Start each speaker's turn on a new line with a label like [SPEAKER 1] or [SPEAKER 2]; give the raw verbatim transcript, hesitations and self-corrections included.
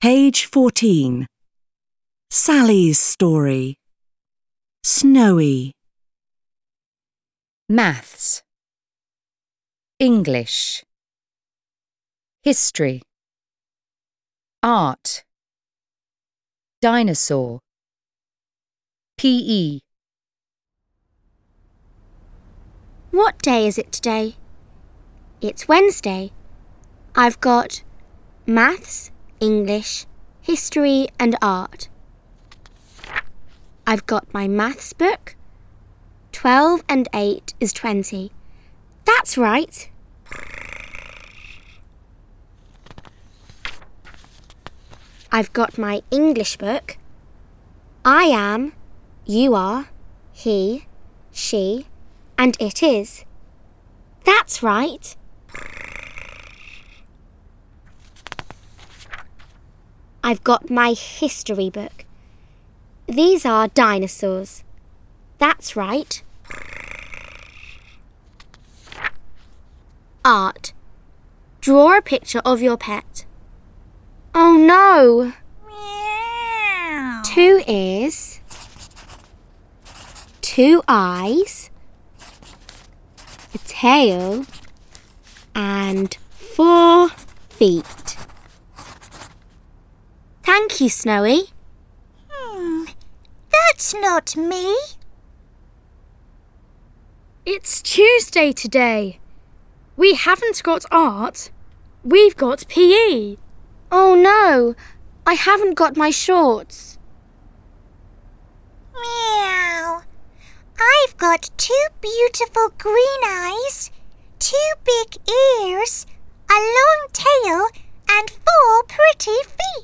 [SPEAKER 1] Page fourteen. Sally's story. Snowy.
[SPEAKER 2] Maths, English, History, Art, Dinosaur, P E.
[SPEAKER 3] What day is it today? It's Wednesday. I've got Maths, English, History and Art. I've got my maths book. Twelve and eight is twenty. That's right. I've got my English book. I am, you are, he, she, and it is. That's right. I've got my history book. These are dinosaurs. That's right. Art. Draw a picture of your pet. Oh no!
[SPEAKER 4] Meow.
[SPEAKER 3] Two ears, two eyes, a tail, and four feet. Thank you, Snowy.
[SPEAKER 4] Hmm, that's not me.
[SPEAKER 5] It's Tuesday today. We haven't got art. We've got P E.
[SPEAKER 3] Oh no, I haven't got my shorts.
[SPEAKER 4] Meow. I've got two beautiful green eyes, two big ears, a long tail, and four pretty feet.